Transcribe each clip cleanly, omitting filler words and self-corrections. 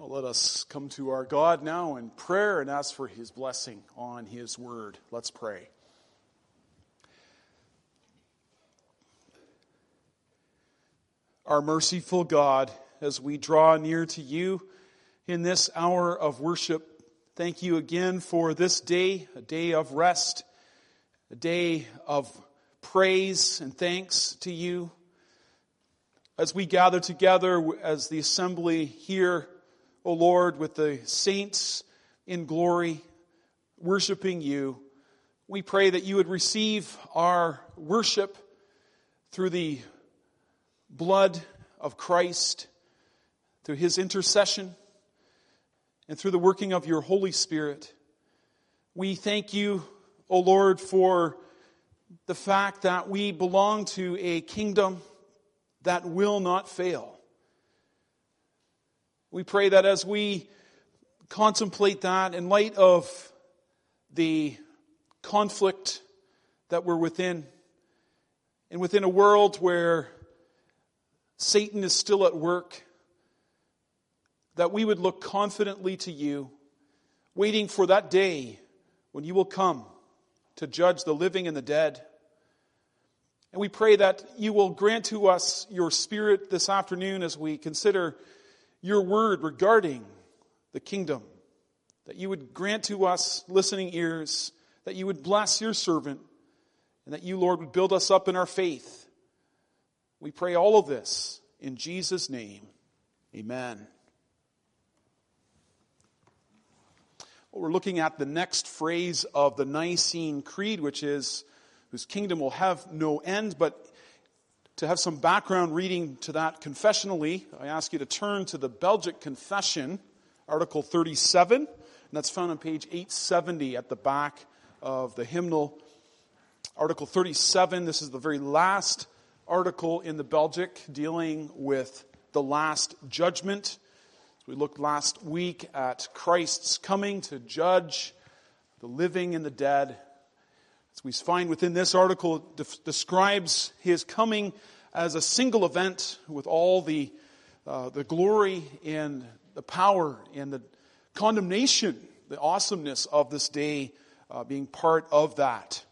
Well, let us come to our God now in prayer and ask for His blessing on His word. Let's pray. Our merciful God, as we draw near to You in this hour of worship, thank You again for this day, a day of rest, a day of praise and thanks to You. As we gather together as the assembly here, O Lord, with the saints in glory, worshiping You, we pray that You would receive our worship through the blood of Christ, through His intercession, and through the working of Your Holy Spirit. We thank You, O Lord, for the fact that we belong to a kingdom that will not fail. We pray that as we contemplate that in light of the conflict that we're within, and within a world where Satan is still at work, that we would look confidently to You, waiting for that day when You will come to judge the living and the dead. And we pray that You will grant to us Your Spirit this afternoon as we consider Your word regarding the kingdom, that You would grant to us listening ears, that You would bless Your servant, and that You, Lord, would build us up in our faith. We pray all of this in Jesus' name. Amen. Well, we're looking at the next phrase of the Nicene Creed, which is, whose kingdom will have no end. But to have some background reading to that confessionally, I ask you to turn to the Belgic Confession, Article 37, and that's found on page 870 at the back of the hymnal. Article 37, this is the very last article in the Belgic dealing with the last judgment. We looked last week at Christ's coming to judge the living and the dead. As we find within this article, it describes His coming as a single event with all the glory and the power and the condemnation, the awesomeness of this day being part of that.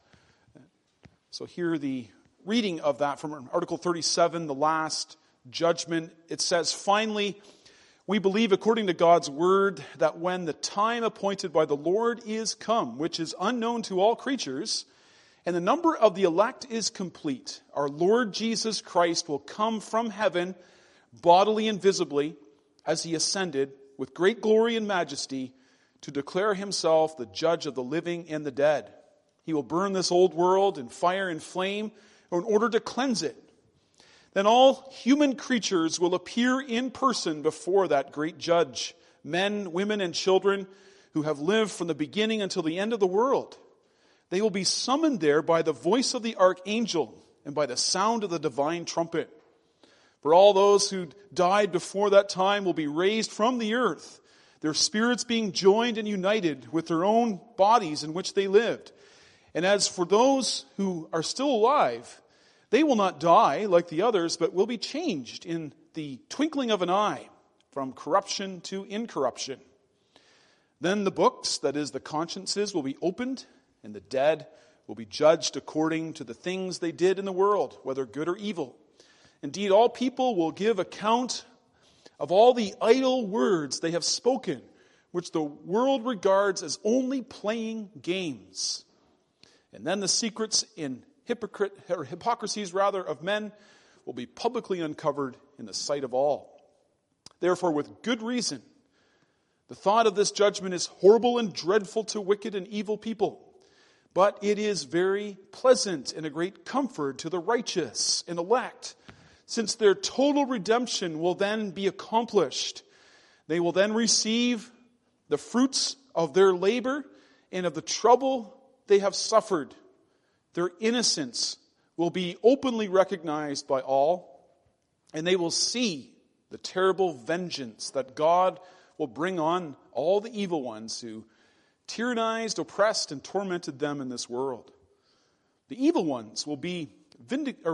So here the reading of that from Article 37, the last judgment. It says, "Finally, we believe according to God's word that when the time appointed by the Lord is come, which is unknown to all creatures, and the number of the elect is complete, our Lord Jesus Christ will come from heaven bodily and visibly as He ascended with great glory and majesty to declare Himself the judge of the living and the dead. He will burn this old world in fire and flame in order to cleanse it. Then all human creatures will appear in person before that great judge, men, women, and children who have lived from the beginning until the end of the world. They will be summoned there by the voice of the archangel and by the sound of the divine trumpet. For all those who died before that time will be raised from the earth, their spirits being joined and united with their own bodies in which they lived. And as for those who are still alive, they will not die like the others, but will be changed in the twinkling of an eye, from corruption to incorruption. Then the books, that is the consciences, will be opened, and the dead will be judged according to the things they did in the world, whether good or evil. Indeed, all people will give account of all the idle words they have spoken, which the world regards as only playing games. And then the secrets in hypocrisies of men will be publicly uncovered in the sight of all. Therefore, with good reason, the thought of this judgment is horrible and dreadful to wicked and evil people. But it is very pleasant and a great comfort to the righteous and elect, since their total redemption will then be accomplished. They will then receive the fruits of their labor and of the trouble they have suffered. Their innocence will be openly recognized by all, and they will see the terrible vengeance that God will bring on all the evil ones who tyrannized, oppressed, and tormented them in this world. The evil ones will be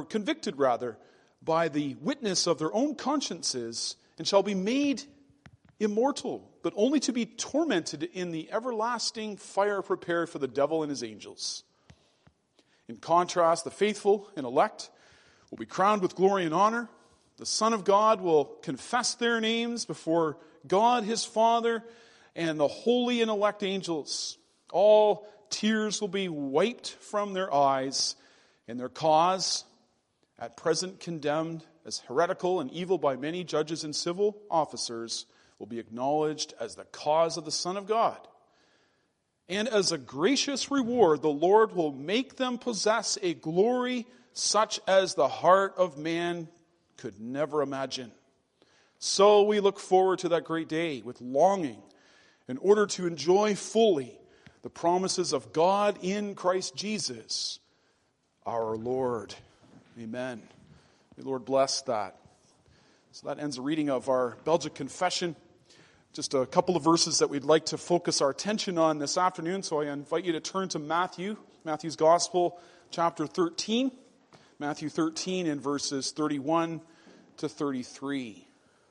convicted by the witness of their own consciences, and shall be made immortal, but only to be tormented in the everlasting fire prepared for the devil and his angels. In contrast, the faithful and elect will be crowned with glory and honor. The Son of God will confess their names before God his Father and the holy and elect angels. All tears will be wiped from their eyes, and their cause, at present condemned as heretical and evil by many judges and civil officers, will be acknowledged as the cause of the Son of God. And as a gracious reward, the Lord will make them possess a glory such as the heart of man could never imagine. So we look forward to that great day with longing in order to enjoy fully the promises of God in Christ Jesus, our Lord. Amen. May the Lord bless that. So that ends the reading of our Belgic Confession. Just a couple of verses that we'd like to focus our attention on this afternoon. So I invite you to turn to Matthew's Gospel, chapter 13. Matthew 13 and verses 31 to 33.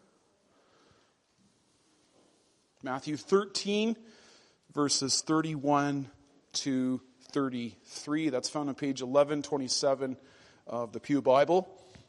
Matthew 13, verses 31 to 33. That's found on page 1127 of the Pew Bible.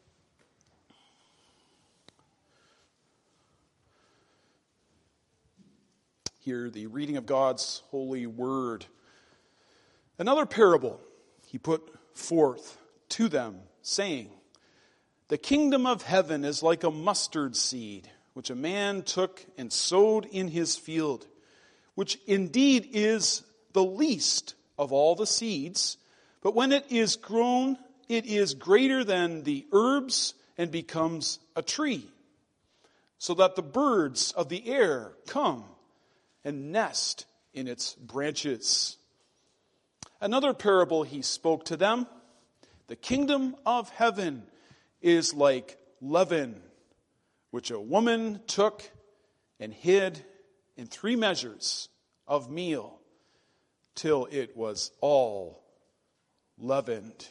Hear the reading of God's holy word. Another parable he put forth to them, saying, "The kingdom of heaven is like a mustard seed, which a man took and sowed in his field, which indeed is the least of all the seeds, but when it is grown, it is greater than the herbs and becomes a tree, so that the birds of the air come and nest in its branches." Another parable he spoke to them, "The kingdom of heaven is like leaven, which a woman took and hid in 3 measures of meal, till it was all leavened."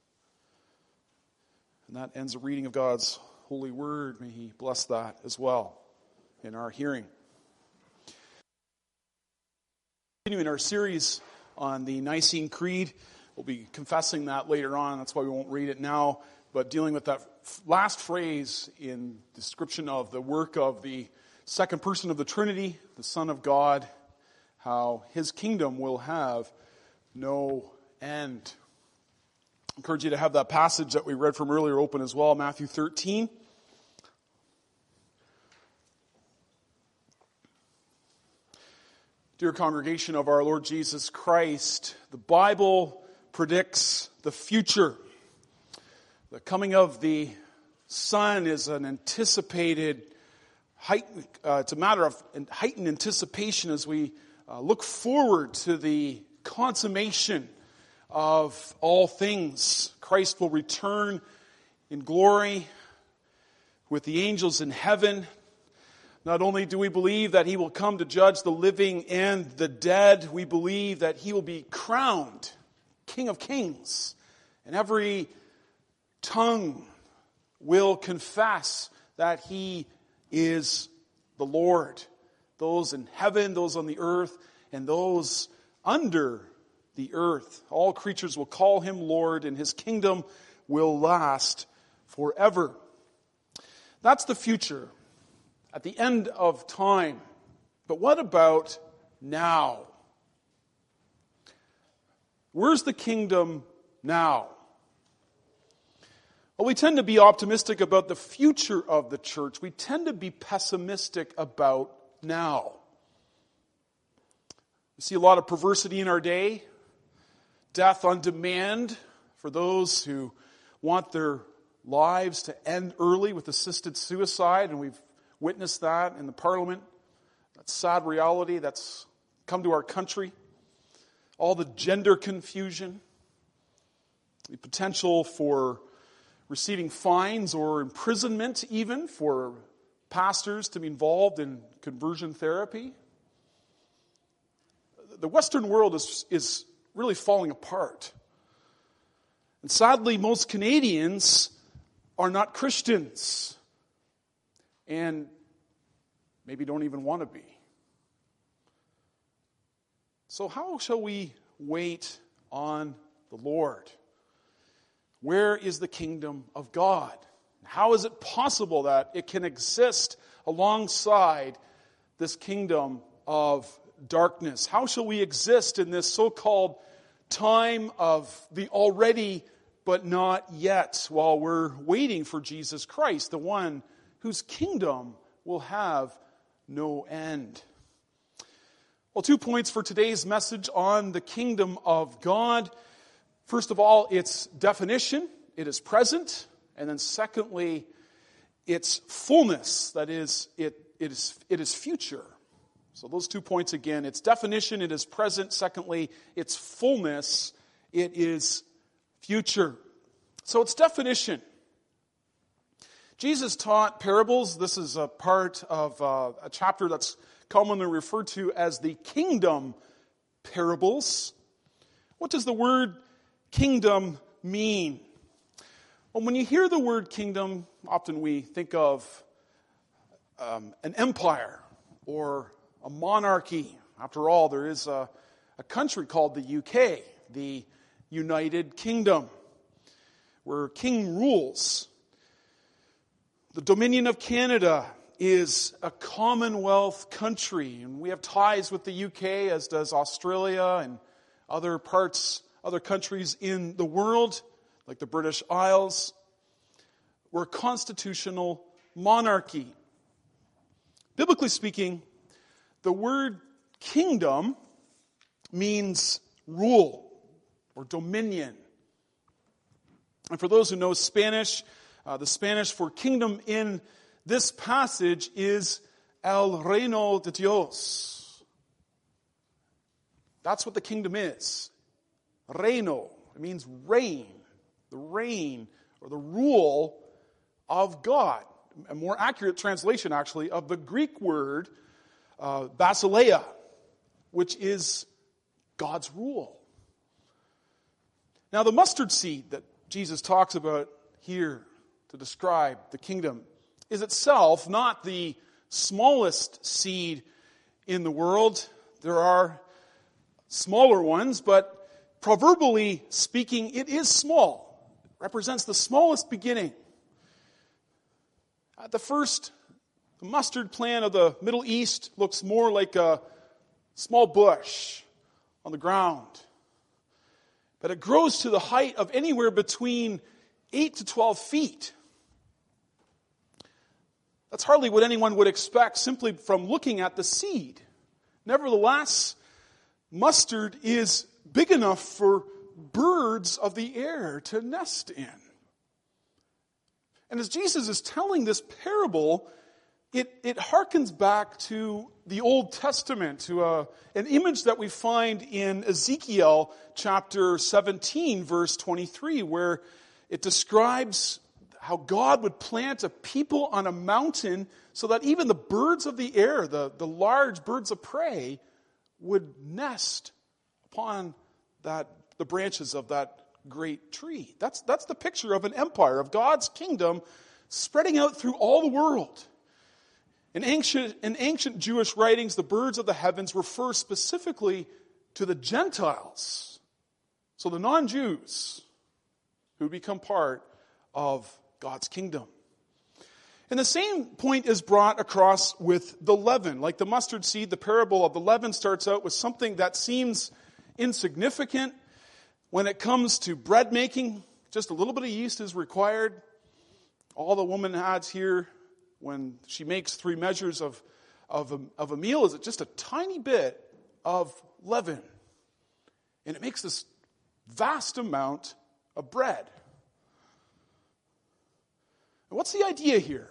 And that ends the reading of God's holy word. May he bless that as well in our hearing. Continuing our series on the Nicene Creed, we'll be confessing that later on. That's why we won't read it now. But dealing with that last phrase in description of the work of the second person of the Trinity, the Son of God, how his kingdom will have no end. I encourage you to have that passage that we read from earlier open as well, Matthew 13. Dear congregation of our Lord Jesus Christ, the Bible predicts the future. The coming of the Son is an anticipated, it's a matter of heightened anticipation as we look forward to the consummation of all things. Christ will return in glory with the angels in heaven. Not only do we believe that he will come to judge the living and the dead, we believe that he will be crowned King of Kings. And every tongue will confess that he is the Lord. Those in heaven, those on the earth, and those under the earth. All creatures will call him Lord, and his kingdom will last forever. That's the future at the end of time. But what about now? Where's the kingdom now? Well, we tend to be optimistic about the future of the church. We tend to be pessimistic about now. We see a lot of perversity in our day. Death on demand for those who want their lives to end early with assisted suicide, and we've witnessed that in the Parliament. That sad reality that's come to our country. All the gender confusion, the potential for receiving fines or imprisonment even for pastors to be involved in conversion therapy. The Western world is really falling apart. And sadly, most Canadians are not Christians. And maybe don't even want to be. So how shall we wait on the Lord? Where is the kingdom of God? How is it possible that it can exist alongside this kingdom of darkness? How shall we exist in this so-called time of the already but not yet, while we're waiting for Jesus Christ, the one whose kingdom will have no end? Well, 2 points for today's message on the kingdom of God. First of all, its definition. It is present. And then secondly, its fullness. That is, it is future. So those 2 points again. Its definition, it is present. Secondly, its fullness, it is future. So its definition. Jesus taught parables. This is a part of a chapter that's commonly referred to as the kingdom parables. What does the word kingdom mean? Well, when you hear the word kingdom, often we think of an empire or a monarchy. After all, there is a country called the UK, the United Kingdom, where king rules. The Dominion of Canada is a Commonwealth country, and we have ties with the UK, as does Australia and other countries in the world, like the British Isles. We're a constitutional monarchy. Biblically speaking, the word kingdom means rule or dominion. And for those who know Spanish, the Spanish for kingdom in this passage is El Reino de Dios. That's what the kingdom is. Reino. It means reign. The reign or the rule of God. A more accurate translation, actually, of the Greek word basileia, which is God's rule. Now, the mustard seed that Jesus talks about here to describe the kingdom is itself not the smallest seed in the world. There are smaller ones, but proverbially speaking, it is small. It represents the smallest beginning. At the first, the mustard plant of the Middle East looks more like a small bush on the ground. But it grows to the height of anywhere between 8 to 12 feet. That's hardly what anyone would expect simply from looking at the seed. Nevertheless, mustard is big enough for birds of the air to nest in. And as Jesus is telling this parable, it harkens back to the Old Testament, to an image that we find in Ezekiel chapter 17, verse 23, where it describes how God would plant a people on a mountain so that even the birds of the air, the large birds of prey, would nest upon the branches of that great tree. That's the picture of an empire, of God's kingdom spreading out through all the world. In ancient Jewish writings, the birds of the heavens refer specifically to the Gentiles, so the non-Jews who become part of God's kingdom. And the same point is brought across with the leaven. Like the mustard seed, the parable of the leaven starts out with something that seems insignificant. When it comes to bread making, just a little bit of yeast is required. All the woman adds here when she makes 3 measures of a meal is just a tiny bit of leaven. And it makes this vast amount of bread. And what's the idea here?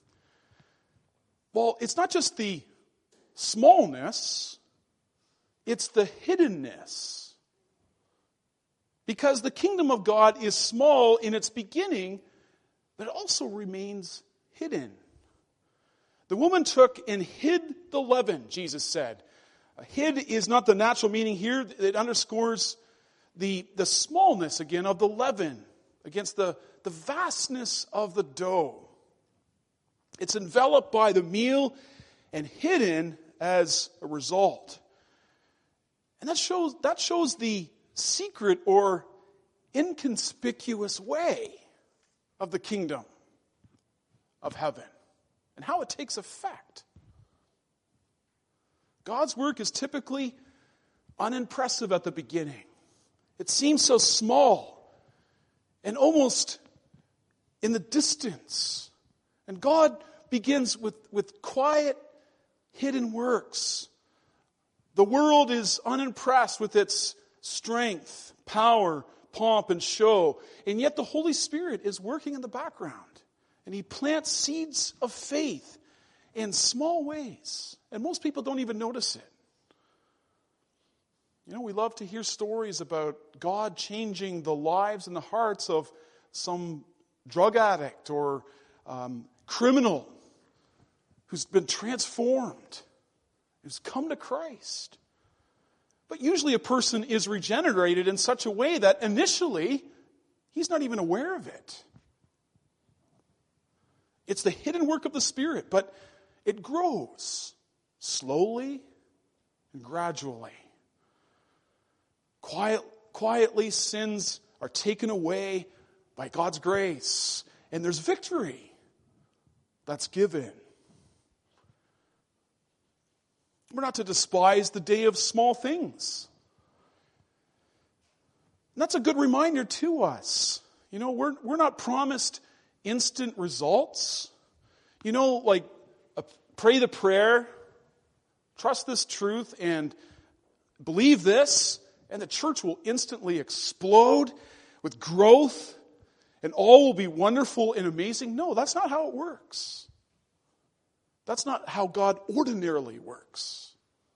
Well, it's not just the smallness, it's the hiddenness. Because the kingdom of God is small in its beginning, but it also remains hidden. The woman took and hid the leaven, Jesus said. Hid is not the natural meaning here. It underscores the smallness, again, of the leaven against the vastness of the dough. It's enveloped by the meal, and hidden as a result. And that shows the secret or inconspicuous way of the kingdom of heaven and how it takes effect. God's work is typically unimpressive at the beginning. It seems so small and almost in the distance. And God begins with quiet, hidden works. The world is unimpressed with its strength, power, pomp, and show. And yet the Holy Spirit is working in the background. And He plants seeds of faith in small ways. And most people don't even notice it. You know, we love to hear stories about God changing the lives and the hearts of some drug addict or criminal who's been transformed, who's come to Christ. But usually a person is regenerated in such a way that initially he's not even aware of it. It's the hidden work of the Spirit, but it grows slowly and gradually. Quietly, sins are taken away by God's grace, and there's victory that's given. We're not to despise the day of small things. And that's a good reminder to us. You know, we're not promised instant results. You know, like pray the prayer, trust this truth, and believe this, and the church will instantly explode with growth, and all will be wonderful and amazing. No, that's not how it works. That's not how God ordinarily works.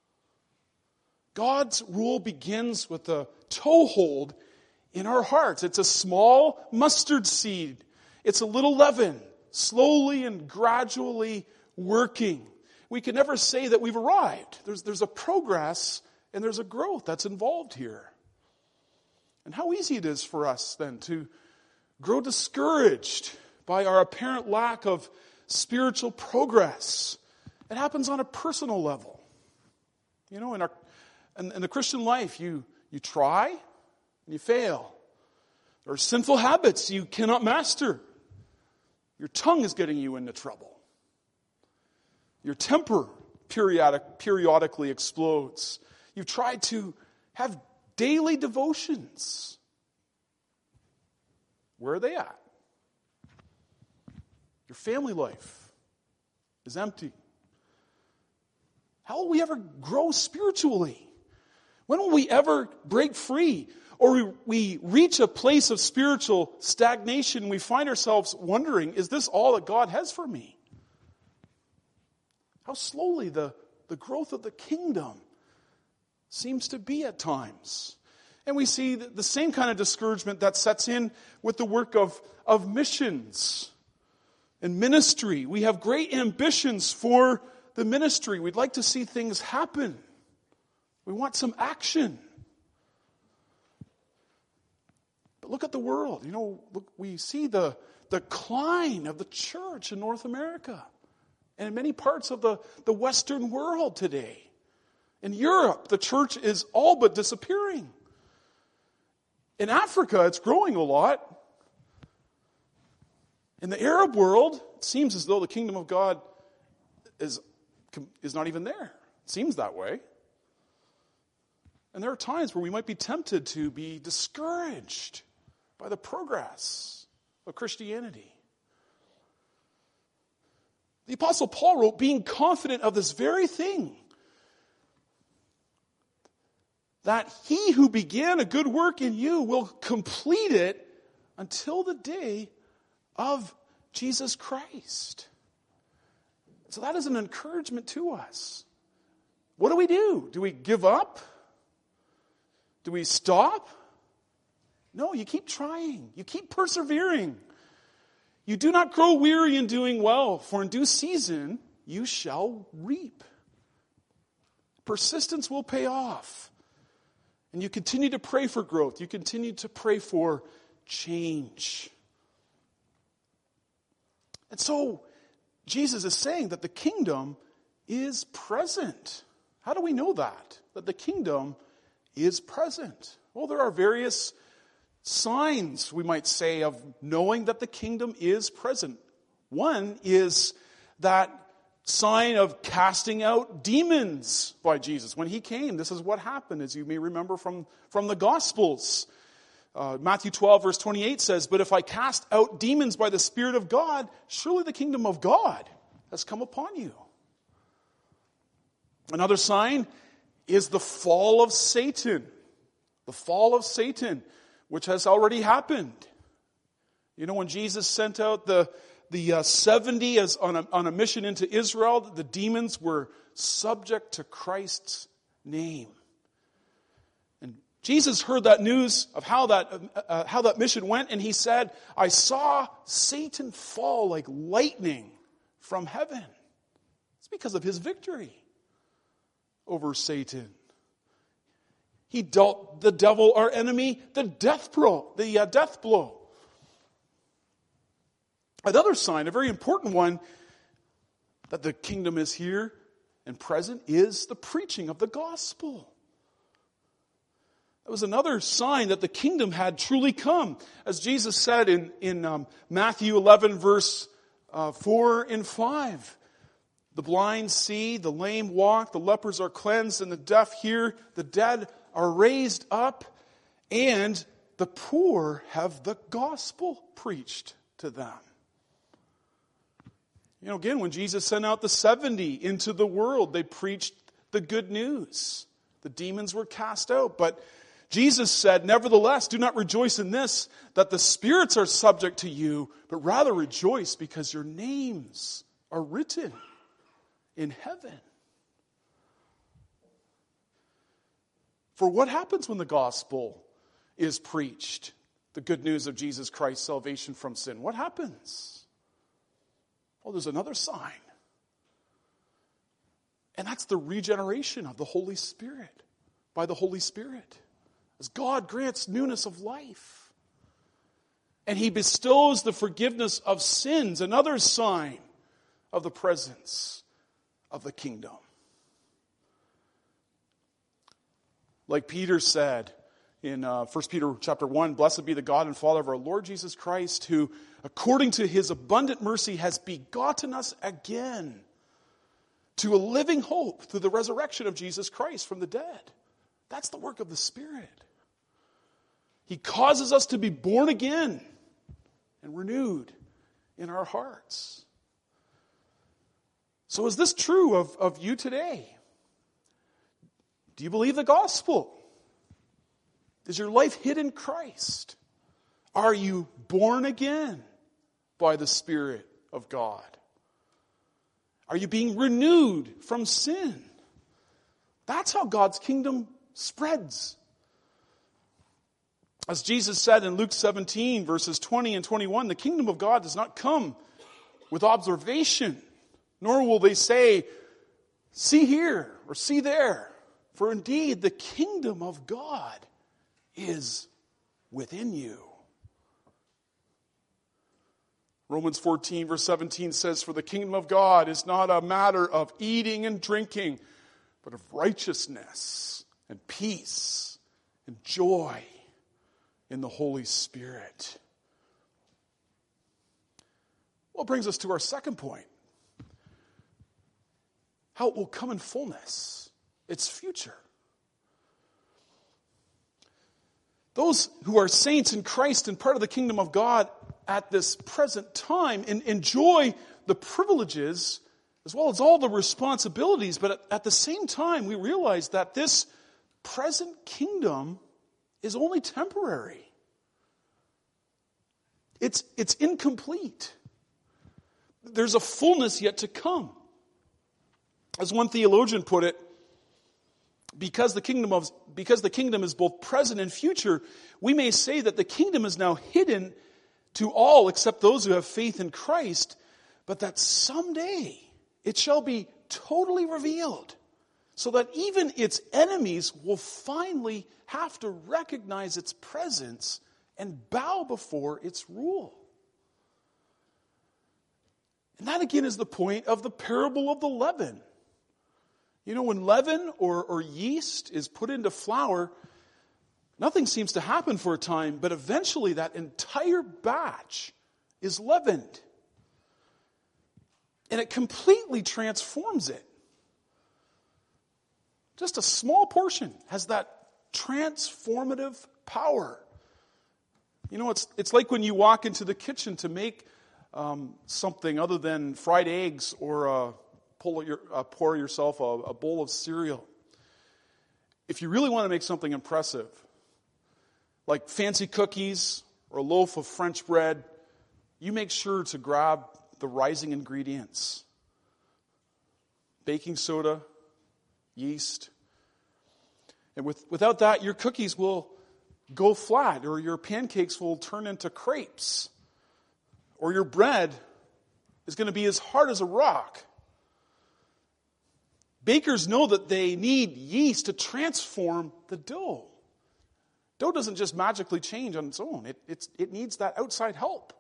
God's rule begins with a toehold in our hearts. It's a small mustard seed. It's a little leaven, slowly and gradually working. We can never say that we've arrived. There's a progress and there's a growth that's involved here. And how easy it is for us then to grow discouraged by our apparent lack of spiritual progress. It happens on a personal level. You know, in the Christian life, you try and you fail. There are sinful habits you cannot master. Your tongue is getting you into trouble. Your temper periodically explodes. You've tried to have daily devotions. Where are they at? Your family life is empty. How will we ever grow spiritually? When will we ever break free? Or we reach a place of spiritual stagnation and we find ourselves wondering, is this all that God has for me? How slowly the growth of the kingdom seems to be at times. And we see the same kind of discouragement that sets in with the work of missions and ministry. We have great ambitions for the ministry. We'd like to see things happen. We want some action. But look at the world. You know, we see the decline of the church in North America and in many parts of the Western world today. In Europe, the church is all but disappearing. In Africa, it's growing a lot. In the Arab world, it seems as though the kingdom of God is not even there. It seems that way. And there are times where we might be tempted to be discouraged by the progress of Christianity. The Apostle Paul wrote, being confident of this very thing, that he who began a good work in you will complete it until the day of Jesus Christ. So that is an encouragement to us. What do? Do we give up? Do we stop? No, you keep trying. You keep persevering. You do not grow weary in doing well, for in due season you shall reap. Persistence will pay off. And you continue to pray for growth. You continue to pray for change. And so, Jesus is saying that the kingdom is present. How do we know that? That the kingdom is present? Well, there are various signs, we might say, of knowing that the kingdom is present. One is that sign of casting out demons by Jesus. When he came, this is what happened, as you may remember from the Gospels. Matthew 12, verse 28 says, "But if I cast out demons by the Spirit of God, surely the kingdom of God has come upon you." Another sign is the fall of Satan. The fall of Satan, which has already happened. You know, when Jesus sent out the 70 as on a mission into Israel, the demons were subject to Christ's name. And Jesus heard that news of how that mission went, and he said, "I saw Satan fall like lightning from heaven." It's because of his victory over Satan. He dealt the devil, our enemy, the death blow. Another sign, a very important one, that the kingdom is here and present, is the preaching of the gospel. That was another sign that the kingdom had truly come. As Jesus said in Matthew 11, verse 4 and 5, "The blind see, the lame walk, the lepers are cleansed, and the deaf hear, the dead are raised up, and the poor have the gospel preached to them." You know, again, when Jesus sent out the 70 into the world, they preached the good news. The demons were cast out. But Jesus said, "Nevertheless, do not rejoice in this, that the spirits are subject to you, but rather rejoice because your names are written in heaven." For what happens when the gospel is preached? The good news of Jesus Christ, salvation from sin. What happens? Well, there's another sign. And that's the regeneration of the Holy Spirit, by the Holy Spirit. As God grants newness of life. And he bestows the forgiveness of sins, another sign of the presence of the kingdom. Like Peter said in 1 Peter chapter 1, "Blessed be the God and Father of our Lord Jesus Christ, who, according to his abundant mercy, has begotten us again to a living hope through the resurrection of Jesus Christ from the dead." That's the work of the Spirit. He causes us to be born again and renewed in our hearts. So is this true of you today? Do you believe the gospel? Is your life hid in Christ? Are you born again by the Spirit of God? Are you being renewed from sin? That's how God's kingdom spreads. As Jesus said in Luke 17, verses 20 and 21, "The kingdom of God does not come with observation, nor will they say, 'See here,' or 'See there.' For indeed, the kingdom of God is within you." Romans 14, verse 17 says, "For the kingdom of God is not a matter of eating and drinking, but of righteousness and peace and joy in the Holy Spirit." Well, it brings us to our second point. How it will come in fullness. Its future. Those who are saints in Christ and part of the kingdom of God at this present time enjoy the privileges as well as all the responsibilities, but at the same time we realize that this present kingdom is only temporary. It's incomplete. There's a fullness yet to come. As one theologian put it, because the kingdom is both present and future, we may say that the kingdom is now hidden to all except those who have faith in Christ, but that someday it shall be totally revealed, so that even its enemies will finally have to recognize its presence and bow before its rule. And that again is the point of the parable of the leaven You know, when leaven or yeast is put into flour, nothing seems to happen for a time, but eventually that entire batch is leavened. And it completely transforms it. Just a small portion has that transformative power. You know, it's like when you walk into the kitchen to make something other than fried eggs or pour yourself a bowl of cereal. If you really want to make something impressive, like fancy cookies or a loaf of French bread, you make sure to grab the rising ingredients. Baking soda, yeast. And without that, your cookies will go flat, or your pancakes will turn into crepes, or your bread is going to be as hard as a rock. Bakers know that they need yeast to transform the dough. Dough doesn't just magically change on its own. It needs that outside help.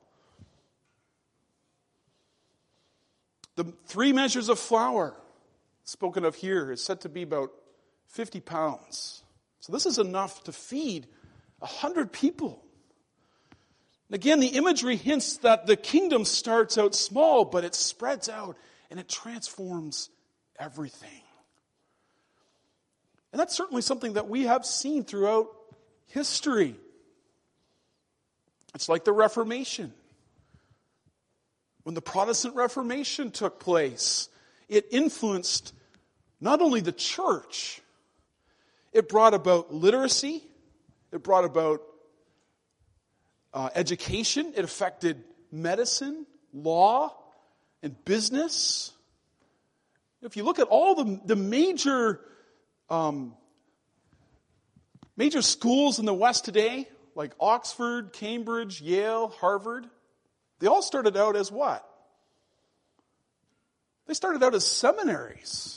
The 3 measures of flour spoken of here is said to be about 50 pounds. So this is enough to feed 100 people. And again, the imagery hints that the kingdom starts out small, but it spreads out and it transforms everything. And that's certainly something that we have seen throughout history. It's like the Reformation. When the Protestant Reformation took place, it influenced not only the church, it brought about literacy, it brought about education, it affected medicine, law, and business. If you look at all the major schools in the West today, like Oxford, Cambridge, Yale, Harvard, they all started out as what? They started out as seminaries.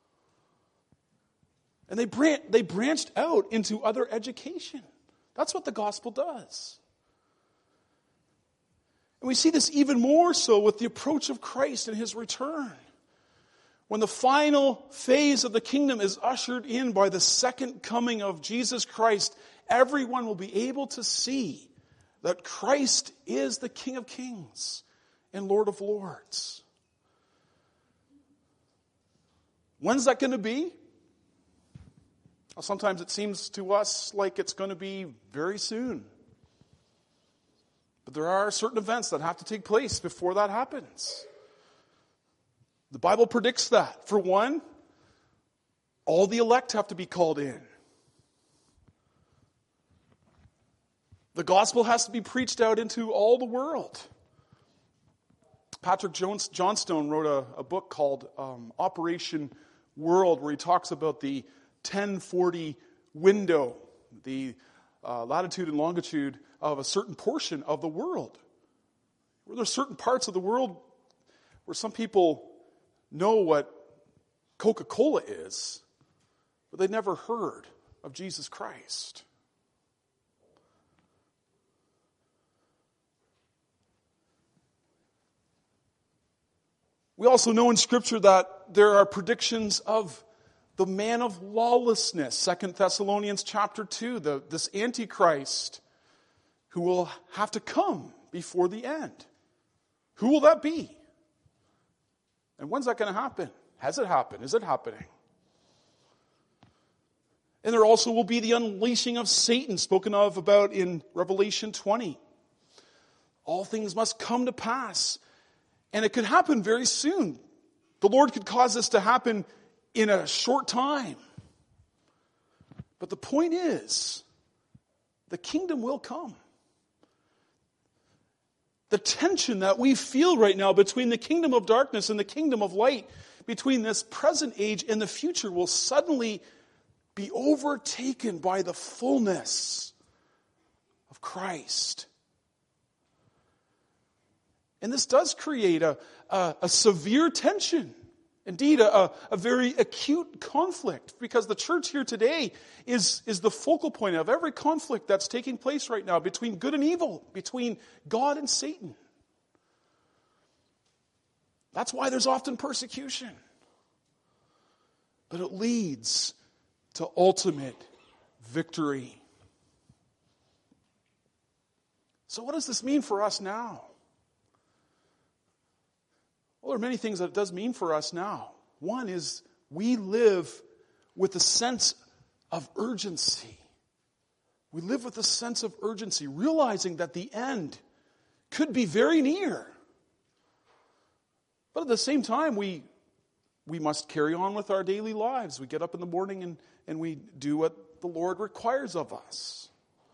And they branched out into other education. That's what the gospel does. And we see this even more so with the approach of Christ and his return. When the final phase of the kingdom is ushered in by the second coming of Jesus Christ, everyone will be able to see that Christ is the King of Kings and Lord of Lords. When's that going to be? Well, sometimes it seems to us like it's going to be very soon. But there are certain events that have to take place before that happens. The Bible predicts that. For one, all the elect have to be called in. The gospel has to be preached out into all the world. Patrick Johnstone wrote a book called Operation World, where he talks about the 1040 window, the latitude and longitude of a certain portion of the world. Where there are certain parts of the world where some people know what Coca-Cola is, but they never heard of Jesus Christ. We also know in Scripture that there are predictions of the man of lawlessness, 2 Thessalonians chapter 2, this Antichrist who will have to come before the end. Who will that be? And when's that going to happen? Has it happened? Is it happening? And there also will be the unleashing of Satan, spoken of about in Revelation 20. All things must come to pass. And it could happen very soon. The Lord could cause this to happen in a short time. But the point is, the kingdom will come. The tension that we feel right now between the kingdom of darkness and the kingdom of light, between this present age and the future, will suddenly be overtaken by the fullness of Christ. And this does create a severe tension. Indeed, a very acute conflict, because the church here today is the focal point of every conflict that's taking place right now between good and evil, between God and Satan. That's why there's often persecution. but it leads to ultimate victory. So what does this mean for us now? Well, there are many things that it does mean for us now. One is we live with a sense of urgency. We live with a sense of urgency, realizing that the end could be very near. But at the same time, we must carry on with our daily lives. We get up in the morning and we do what the Lord requires of us.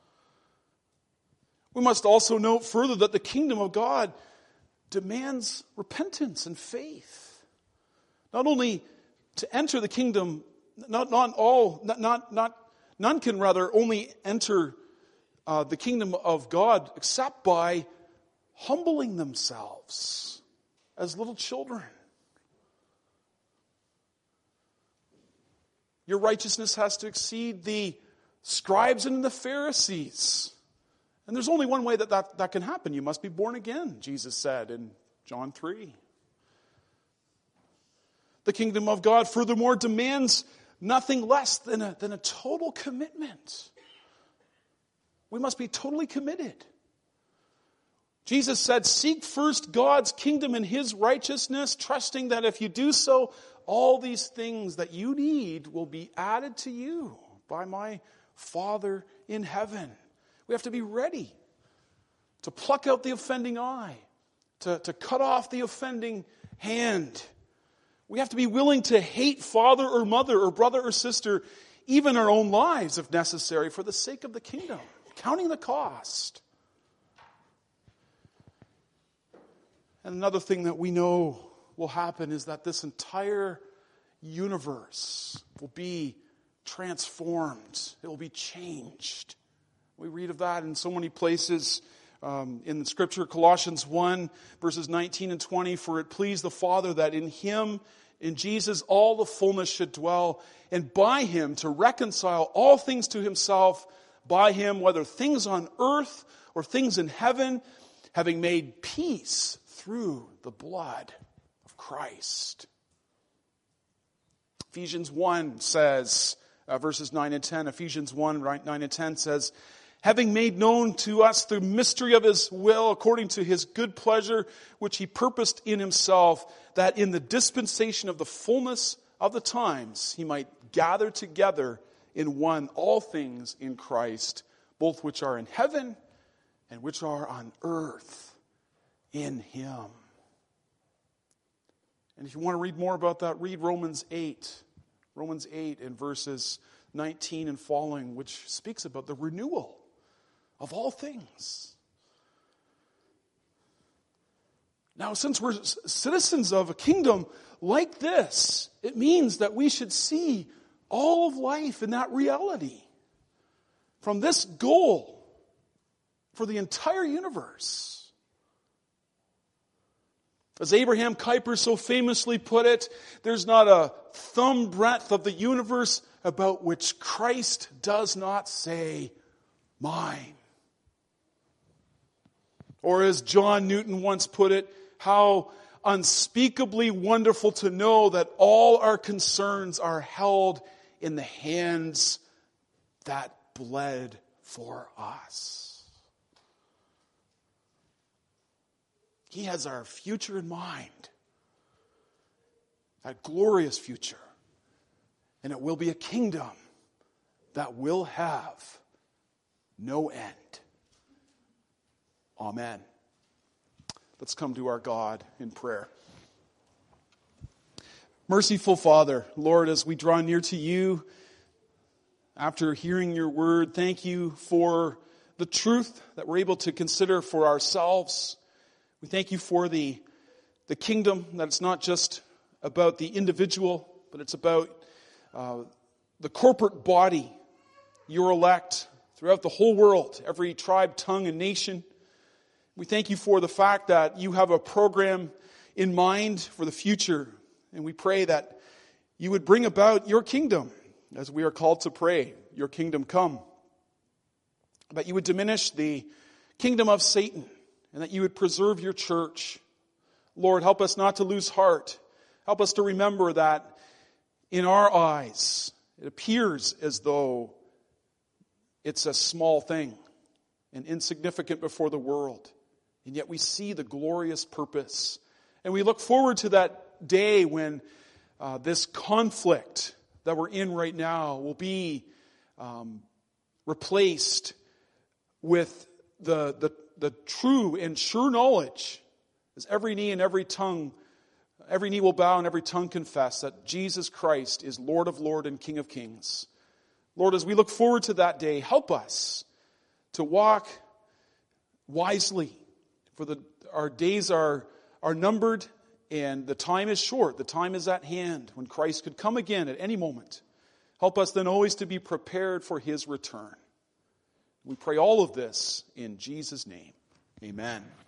We must also note further that the kingdom of God demands repentance and faith. Not only to enter the kingdom, none can rather only enter the kingdom of God except by humbling themselves as little children. Your righteousness has to exceed the scribes and the Pharisees. And there's only one way that can happen. You must be born again, Jesus said in John 3. The kingdom of God, furthermore, demands nothing less than a total commitment. We must be totally committed. Jesus said, seek first God's kingdom and His righteousness, trusting that if you do so, all these things that you need will be added to you by my Father in heaven. We have to be ready to pluck out the offending eye, to cut off the offending hand. We have to be willing to hate father or mother or brother or sister, even our own lives if necessary, for the sake of the kingdom, counting the cost. And another thing that we know will happen is that this entire universe will be transformed. It will be changed. We read of that in so many places in the Scripture. Colossians 1, verses 19 and 20. For it pleased the Father that in Him, in Jesus, all the fullness should dwell, and by Him to reconcile all things to Himself, by Him, whether things on earth or things in heaven, having made peace through the blood of Christ. Ephesians 1 says, verses 9 and 10, Ephesians 1, 9 and 10 says, having made known to us the mystery of His will, according to His good pleasure, which He purposed in Himself, that in the dispensation of the fullness of the times, He might gather together in one all things in Christ, both which are in heaven and which are on earth in Him. And if you want to read more about that, read Romans 8. Romans 8 in verses 19 and following, which speaks about the renewal of all things. Now, since we're citizens of a kingdom like this, it means that we should see all of life in that reality. From this goal for the entire universe. As Abraham Kuyper so famously put it, there's not a thumb breadth of the universe about which Christ does not say, mine. Or as John Newton once put it, how unspeakably wonderful to know that all our concerns are held in the hands that bled for us. He has our future in mind. That glorious future. And it will be a kingdom that will have no end. Amen. Let's come to our God in prayer. Merciful Father, Lord, as we draw near to you, after hearing your word, thank you for the truth that we're able to consider for ourselves. We thank you for the kingdom, that it's not just about the individual, but it's about the corporate body, your elect, throughout the whole world, every tribe, tongue, and nation. We thank you for the fact that you have a program in mind for the future. And we pray that you would bring about your kingdom, as we are called to pray, your kingdom come. That you would diminish the kingdom of Satan, and that you would preserve your church. Lord, help us not to lose heart. Help us to remember that in our eyes, it appears as though it's a small thing and insignificant before the world. And yet we see the glorious purpose. And we look forward to that day when this conflict that we're in right now will be replaced with the true and sure knowledge, as every knee will bow and every tongue confess that Jesus Christ is Lord of Lords and King of Kings. Lord, as we look forward to that day, help us to walk wisely, for our days are numbered and the time is short. The time is at hand when Christ could come again at any moment. Help us then always to be prepared for his return. We pray all of this in Jesus' name. Amen.